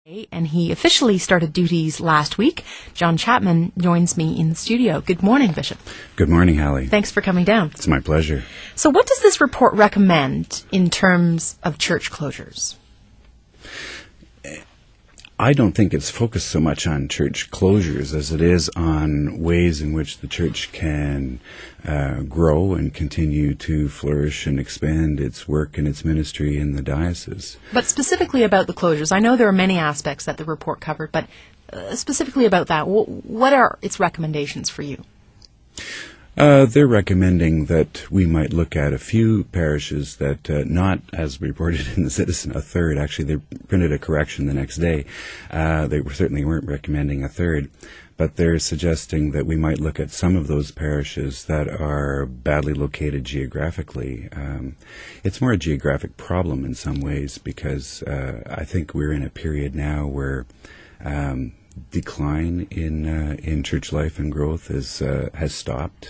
And he officially started duties last week. John Chapman joins me in the studio. Good morning, Bishop. Good morning, Hallie. Thanks for coming down. It's my pleasure. So what does this report recommend in terms of church closures? I don't think it's focused so much on church closures as it is on ways in which the church can grow and continue to flourish and expand its work and its ministry in the diocese. But specifically about the closures, I know there are many aspects that the report covered, but specifically about that, what are its recommendations for you? They're recommending that we might look at a few parishes that, not as reported in the Citizen, a third. Actually, they printed a correction the next day. They certainly weren't recommending a third, but they're suggesting that we might look at some of those parishes that are badly located geographically. It's more a geographic problem in some ways because I think we're in a period now where decline in church life and growth has stopped.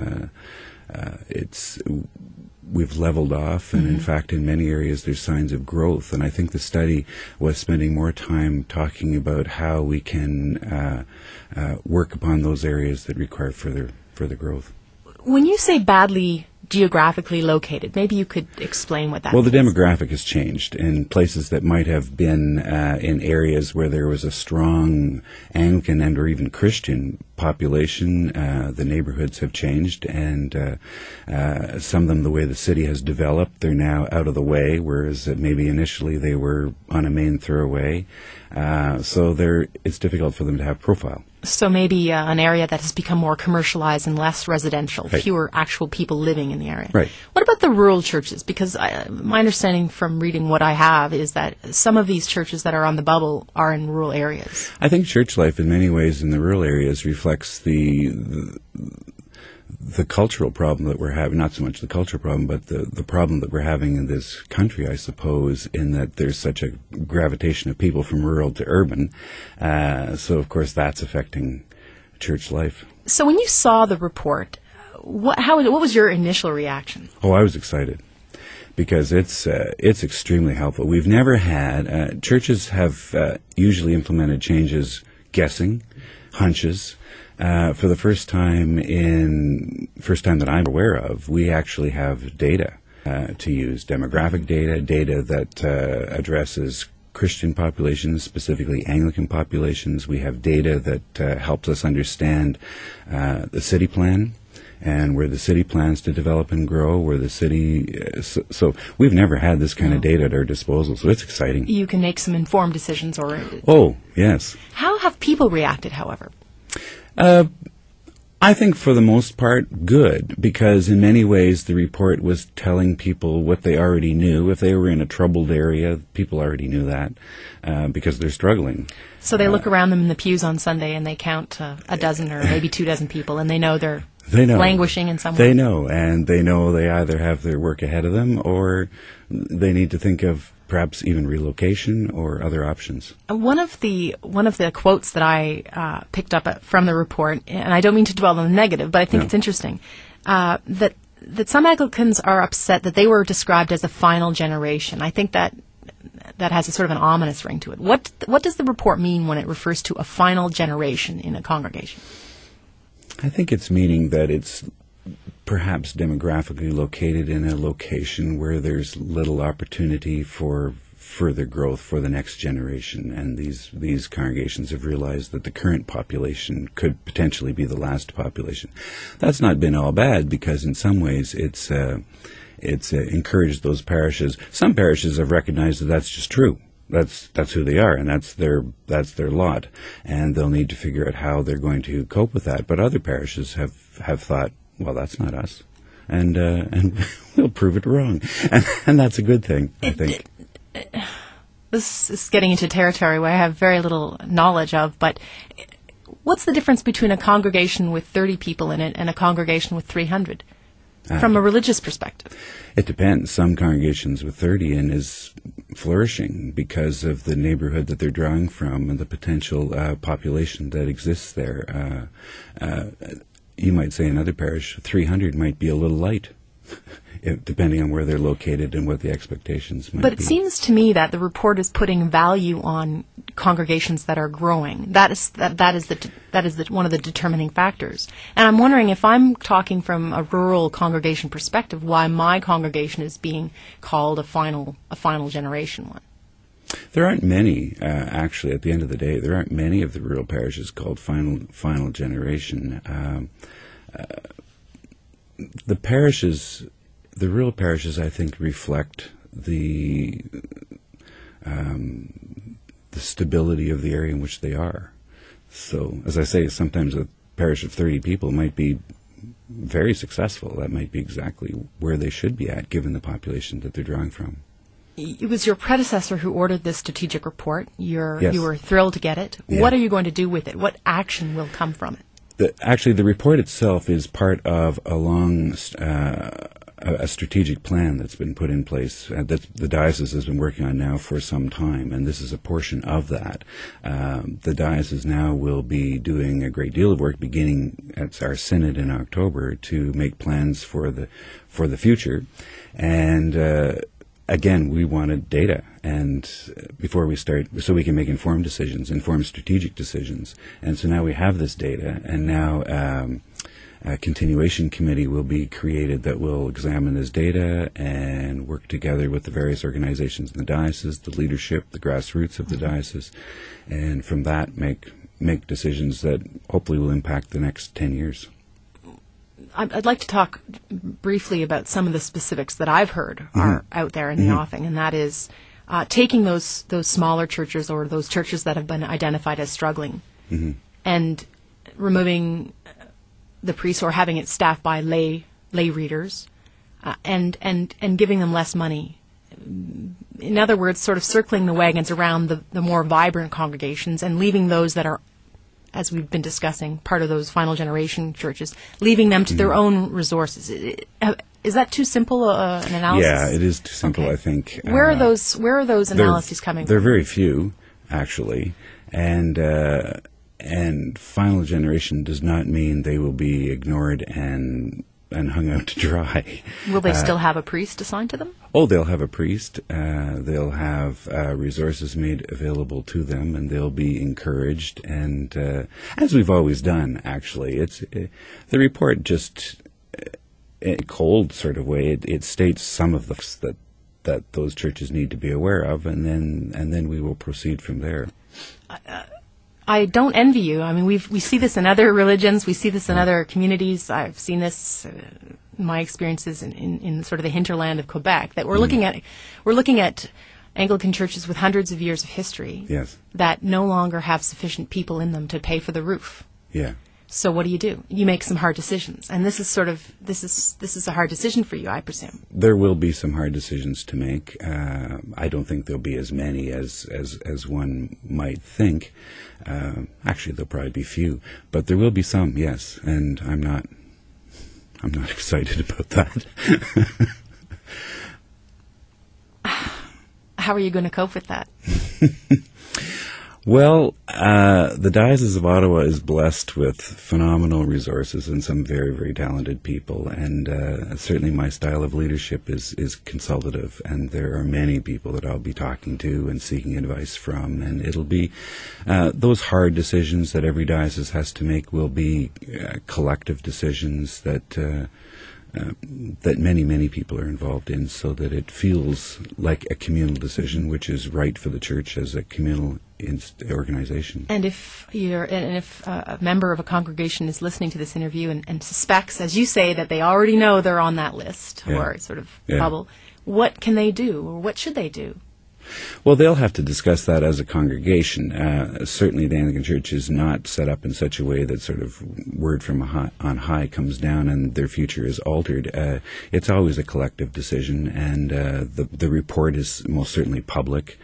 We've leveled off, and in fact, in many areas, there's signs of growth. And I think the study was spending more time talking about how we can work upon those areas that require further growth. When you say badly geographically located, maybe you could explain what that means. Well, the demographic has changed in places that might have been in areas where there was a strong Anglican and or even Christian population. The neighborhoods have changed, and some of them, the way the city has developed, they're now out of the way, whereas maybe initially they were on a main thoroughway. So it's difficult for them to have profile. So maybe an area that has become more commercialized and less residential, right. Fewer actual people living in the area. Right. What about the rural churches? Because my understanding from reading what I have is that some of these churches that are on the bubble are in rural areas. I think church life in many ways in the rural areas reflects the cultural problem that we're having, not so much the cultural problem, but the problem that we're having in this country, I suppose, in that there's such a gravitation of people from rural to urban. So, of course, that's affecting church life. So when you saw the report, what was your initial reaction? Oh, I was excited because it's extremely helpful. We've never had, churches have usually implemented changes guessing, hunches. For the first time that I'm aware of, we actually have data to use, demographic data that addresses Christian populations, specifically Anglican populations. We have data that helps us understand the city plan and where the city plans to develop and grow, where the city... So we've never had this kind of data at our disposal, so it's exciting. You can make some informed decisions. Oh, yes. How have people reacted, however? I think for the most part, good, because in many ways the report was telling people what they already knew. If they were in a troubled area, people already knew that because they're struggling. So they look around them in the pews on Sunday and they count a dozen or maybe 2 dozen people, and they know they're languishing in some way. They know, and they know they either have their work ahead of them or they need to think of perhaps even relocation or other options. One of the quotes that I picked up from the report, and I don't mean to dwell on the negative, but I think it's interesting, that some Anglicans are upset that they were described as a final generation. I think that has a sort of an ominous ring to it. What does the report mean when it refers to a final generation in a congregation? I think it's meaning that it's perhaps demographically located in a location where there's little opportunity for further growth for the next generation, and these congregations have realized that the current population could potentially be the last population. That's not been all bad because in some ways it's encouraged those parishes. Some parishes have recognized that that's just true. That's who they are, and that's their lot, and they'll need to figure out how they're going to cope with that. But other parishes have thought, well, that's not us, and we'll prove it wrong, and that's a good thing, I think. This is getting into territory where I have very little knowledge of, but what's the difference between a congregation with 30 people in it and a congregation with 300? From a religious perspective? It depends. Some congregations with 30 in is flourishing because of the neighborhood that they're drawing from and the potential population that exists there. You might say another parish, 300 might be a little light depending on where they're located and what the expectations might be. But it seems to me that the report is putting value on congregations that are growing. That is one of the determining factors. And I'm wondering, if I'm talking from a rural congregation perspective, why my congregation is being called a final generation one. There aren't many, actually, at the end of the day. There aren't many of the rural parishes called final generation. The rural parishes, I think, reflect the stability of the area in which they are. So, as I say, sometimes a parish of 30 people might be very successful. That might be exactly where they should be at, given the population that they're drawing from. It was your predecessor who ordered this strategic report. Yes. You were thrilled to get it. Yeah. What are you going to do with it? What action will come from it? Actually, the report itself is part of a strategic plan that's been put in place that the diocese has been working on now for some time, and this is a portion of that. The diocese now will be doing a great deal of work, beginning at our synod in October, to make plans for the future, and again, we wanted data, and before we start, so we can make informed strategic decisions. And so now we have this data, and now a continuation committee will be created that will examine this data and work together with the various organizations in the diocese, the leadership, the grassroots of the diocese, and from that make decisions that hopefully will impact the next 10 years. I'd like to talk briefly about some of the specifics that I've heard are out there in the offing, and that is taking those smaller churches or those churches that have been identified as struggling and removing the priests or having it staffed by lay readers and giving them less money. In other words, sort of circling the wagons around the more vibrant congregations and leaving those that are, as we've been discussing, part of those final generation churches, leaving them to their own resources. Is that too simple an analysis? Yeah, it is too simple, okay. I think. Where are those analyses coming from? They're very few, actually, and final generation does not mean they will be ignored and hung out to dry. Will they still have a priest assigned to them? Oh, they'll have a priest. They'll have resources made available to them, and they'll be encouraged. And as we've always done, actually, the report just in a cold sort of way. It states some of the that those churches need to be aware of, and then we will proceed from there. I don't envy you. I mean, we see this in other religions. We see this in other communities. I've seen this in my experiences in sort of the hinterland of Quebec. That we're looking at Anglican churches with hundreds of years of history. Yes. That no longer have sufficient people in them to pay for the roof. Yeah. So what do? You make some hard decisions, and this is a hard decision for you, I presume. There will be some hard decisions to make. I don't think there'll be as many as one might think. Actually, there'll probably be few, but there will be some, yes. And I'm not excited about that. How are you going to cope with that? Well, the Diocese of Ottawa is blessed with phenomenal resources and some very, very talented people, and certainly my style of leadership is consultative, and there are many people that I'll be talking to and seeking advice from, and it'll be those hard decisions that every diocese has to make will be collective decisions that many, many people are involved in, so that it feels like a communal decision, which is right for the church as a communal organization. And if a member of a congregation is listening to this interview and suspects, as you say, that they already know they're on that list or sort of bubble, what can they do, or what should they do? Well, they'll have to discuss that as a congregation. Certainly the Anglican Church is not set up in such a way that sort of word from on high comes down and their future is altered. It's always a collective decision, and the report is most certainly public.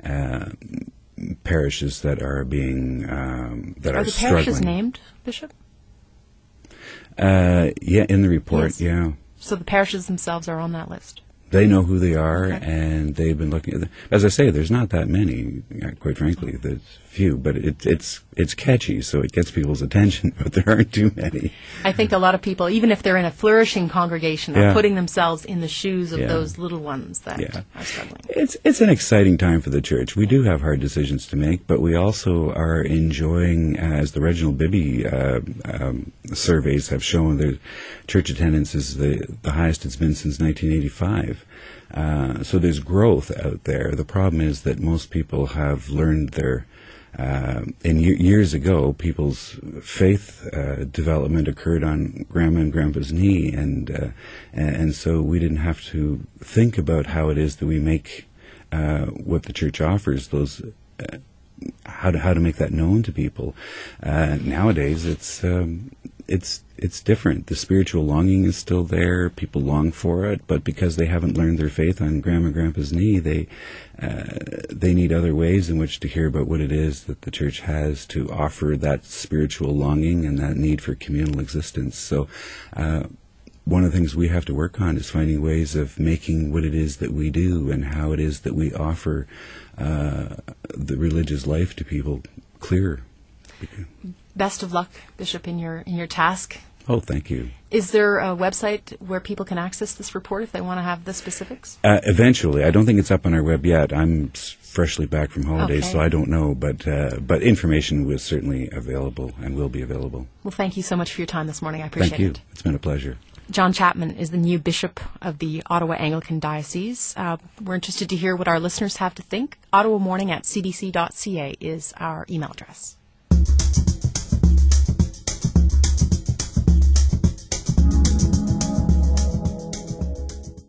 Parishes that are being that are struggling. Are the parishes named, Bishop? Yeah, in the report, yes. yeah. So the parishes themselves are on that list? They know who they are, and they've been looking at them. As I say, there's not that many, quite frankly. There's few, but it's catchy, so it gets people's attention, but there aren't too many. I think a lot of people, even if they're in a flourishing congregation, are putting themselves in the shoes of those little ones that are struggling. It's an exciting time for the church. We do have hard decisions to make, but we also are enjoying, as the Reginald Bibby surveys have shown, the church attendance is the highest it's been since 1985. So there's growth out there. The problem is that most people have learned years ago, people's faith development occurred on Grandma and Grandpa's knee, and so we didn't have to think about how it is that we make what the church offers, those how to make that known to people. Nowadays, it's different. The spiritual longing is still there. People long for it, but because they haven't learned their faith on Grandma and Grandpa's knee, they need other ways in which to hear about what it is that the church has to offer that spiritual longing and that need for communal existence. So one of the things we have to work on is finding ways of making what it is that we do and how it is that we offer the religious life to people clearer. Best of luck, Bishop, in your task. Oh, thank you. Is there a website where people can access this report if they want to have the specifics? Eventually. I don't think it's up on our web yet. I'm freshly back from holidays, so I don't know. But information was certainly available and will be available. Well, thank you so much for your time this morning. I appreciate it. Thank you. It's been a pleasure. John Chapman is the new bishop of the Ottawa Anglican Diocese. We're interested to hear what our listeners have to think. OttawaMorning@cbc.ca is our email address.